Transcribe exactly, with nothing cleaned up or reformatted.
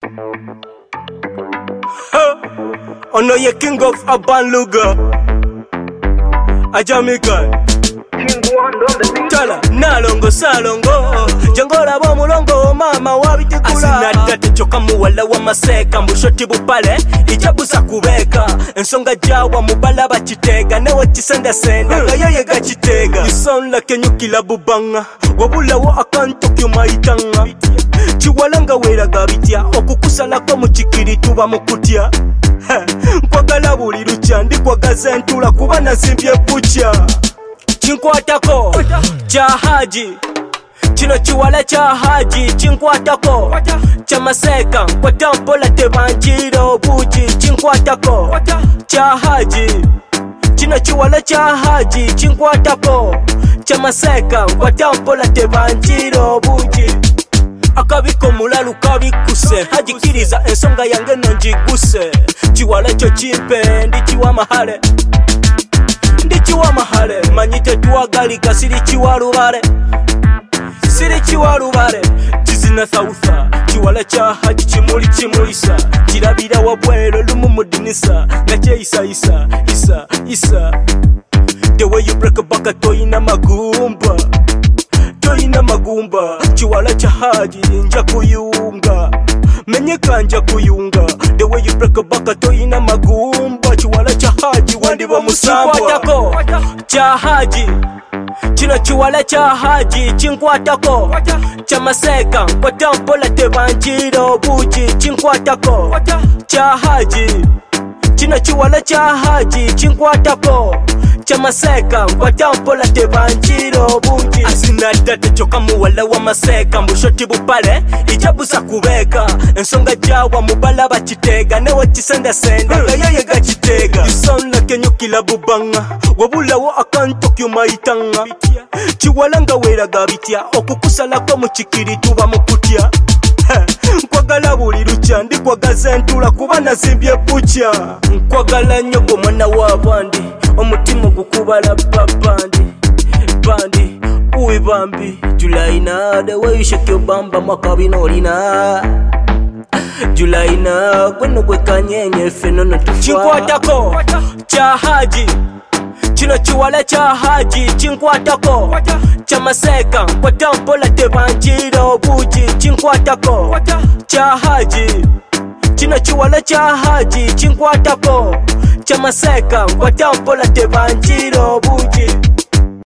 Ono ye king of Urban Luga a Jamaican Tala, nalongo salongo Jangola bo mulongo mama wabitikula Asinata techoka muwala wa maseka Mbushoti bupale, ijabuza kubeka Ensonga jawa mubala bachitega Newa chisenda senda, gayaye gachitega You sound like enyukila bubanga Wabula wa akanto kyumaitanga Chiwalanga wera gabitya Okukusala kwa muchikiri tuba mukutya Nkwagala buli lucha Ndikwagaza entula kuba nazimbye bucha Chinkwatako cha haji Chino chiwala cha haji Chinkwatako cha maseka Kwa tampola tebanjiro buji Chinkwatako cha haji Chino chiwala cha haji Chinkwatako cha maseka Kwa tampola tebanjiro buji Akabiko mulalu kabikuse Hajikiriza ensonga yange nonjiguse Chiwala cho chimpe ndi chiwa mahale Ndi chiwa mahale Manyite tuwagalika siri chiwa lubare Siri chiwa lubare Chizina sautha Chiwala cha haji chimuli chimulisa Chirabira wabwelo lumu mudinisa Ngache isa isa isa isa The way you break a baka toina magumba Toina magumba Chiwala cha haji nja kuyunga Menyeka nja kuyunga The way you break a baka toina magumba Chiwala cha haji wandiba musambwa Chinkwatako cha haji Chino chiwala cha haji Chinkwatako cha maseka Kwa tampola tebanjiro buji Chinkwatako cha haji Chino chiwala cha haji Chinkwatako cha maseka Kwa tampola tebanjiro buji Asinata techoka muwala wa maseka Mbushoti bupale ijabuza kubeka Ensonga jawa mubala bachitega Newa chisenda senda gayaye gachitega You sound like enyukila bubanga Wabula wa akanto kyumaitanga Chiwalanga wera gabitya Okukusala kwa muchikiri tuba mukutya Nkwagala buli lucha Ndikwagaza entula kuba nazimbye bucha Nkwagala nyogo mwana wa bandi Omutima gukubala babandi Bandi, uwe bambi Julaina, the way you shake your bamba Makabino lina Julaina, kweno kwe kanyenye Fenono tufa Chinkwatako cha haji Chino chiwala cha haji Chinkwatako cha maseka Kwa tampola tebanjiro buji Chinkwatako cha haji Chino chiwala cha haji Chinkwatako cha maseka Kwa tampola tebanjiro buji